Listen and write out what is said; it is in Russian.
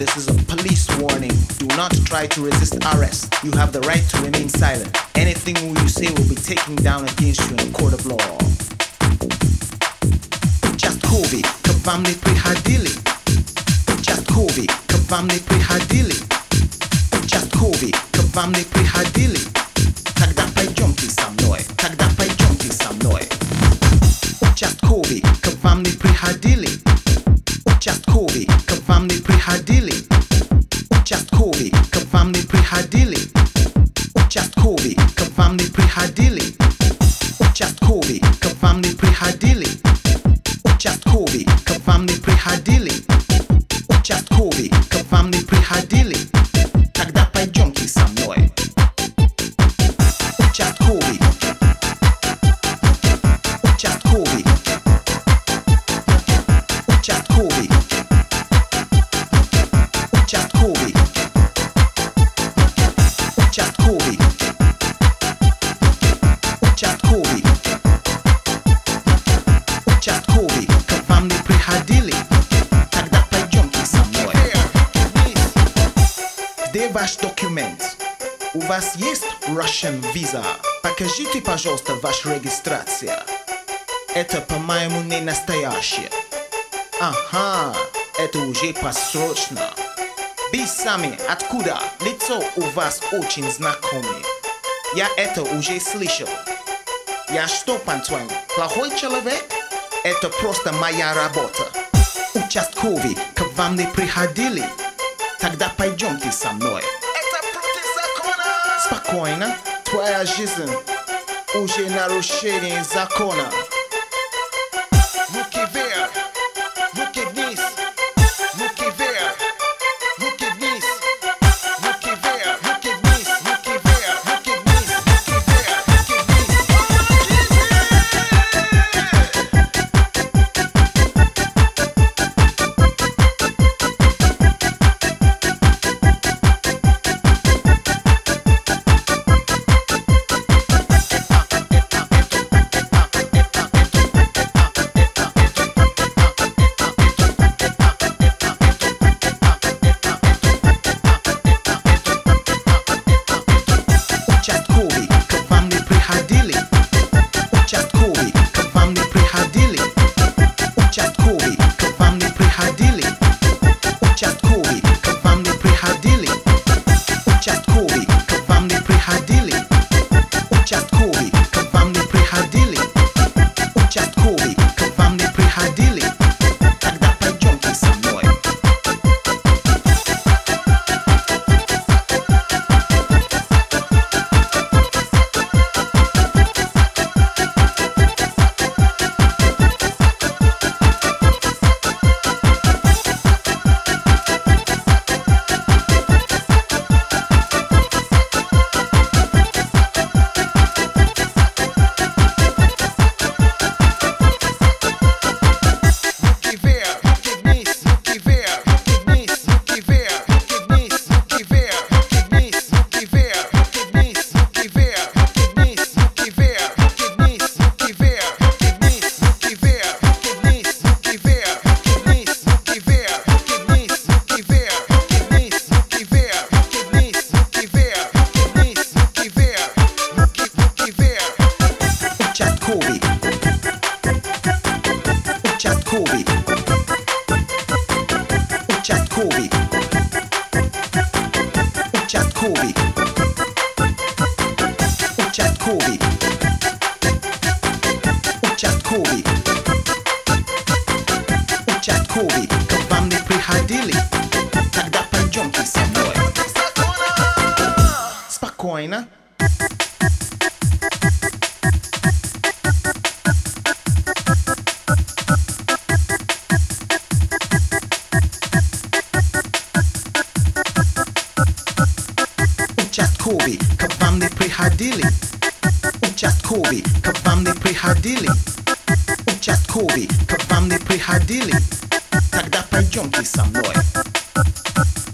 This is a police warning. Do not try to resist arrest. You have the right to remain silent. Anything you say will be taken down against you in a court of law. Участковый, к вам не приходили. Участковый, к вам не приходили. Участковый, к вам не приходили. Тогда пойдемте со мной. Тогда пойдемте со мной. Участковый, к вам не приходили. Участковый, к вам не приходили. Участковый, к вам не приходили. Участковый, к вам не приходили. Участковый, к вам не приходили. Участковый, к вам не приходили. Участковый, к вам не приходили. Тогда пойдемте со мной. Участковый. Участковый. Участковый. Участковый. Участковый. Участковый. Участковый, к вам не приходили. Тогда пойдемте со мной. Где ваш документ? У вас есть Russian visa? Покажите, пожалуйста, ваша регистрация. Это, по-моему, не настоящее. Ага, это уже посрочно. Вы сами откуда? Лицо у вас очень знакомое. Я это уже слышал. Я что, по-твоему, плохой человек? Это просто моя работа. Участковый, к вам не приходили. Тогда пойдемте со мной. Это против закона. Спокойно, твоя жизнь уже нарушение закона. Руки вверх, руки вниз, руки вверх, руки вниз, руки вверх, руки вниз, руки вверх, руки вниз, руки вверх, руки Участковый, к вам не приходили. Участковый, к вам не приходили. Участковый, к вам не приходили. Участковый, к вам не приходили. Участковый, к вам не приходили. Участковый, к вам не приходили. Участковый, к вам не приходили. Тогда пойдемте со мной. Руки вверх, руки вниз, руки вверх, руки вниз, руки вверх, руки вниз, руки вверх, руки вниз, руки вверх, руки вниз, руки вверх, руки вниз, руки вверх, руки вниз, руки вверх, руки вниз, руки вверх, руки вниз, руки вверх, руки вниз, руки вверх, руки вниз, руки вверх, руки вниз, руки вверх, руки вниз, руки вверх, руки вниз, руки вверх, руки вверх. Участковый. Участковый. Участковый. Участковый. Участковый. Участковый. Участковый, к вам не приходили. Тогда пойдемте со мной. Спокойно. Участковый, к вам не приходили. Участковый, к вам не приходили. Участковый, к вам не приходили. Тогда пойдемте со мной.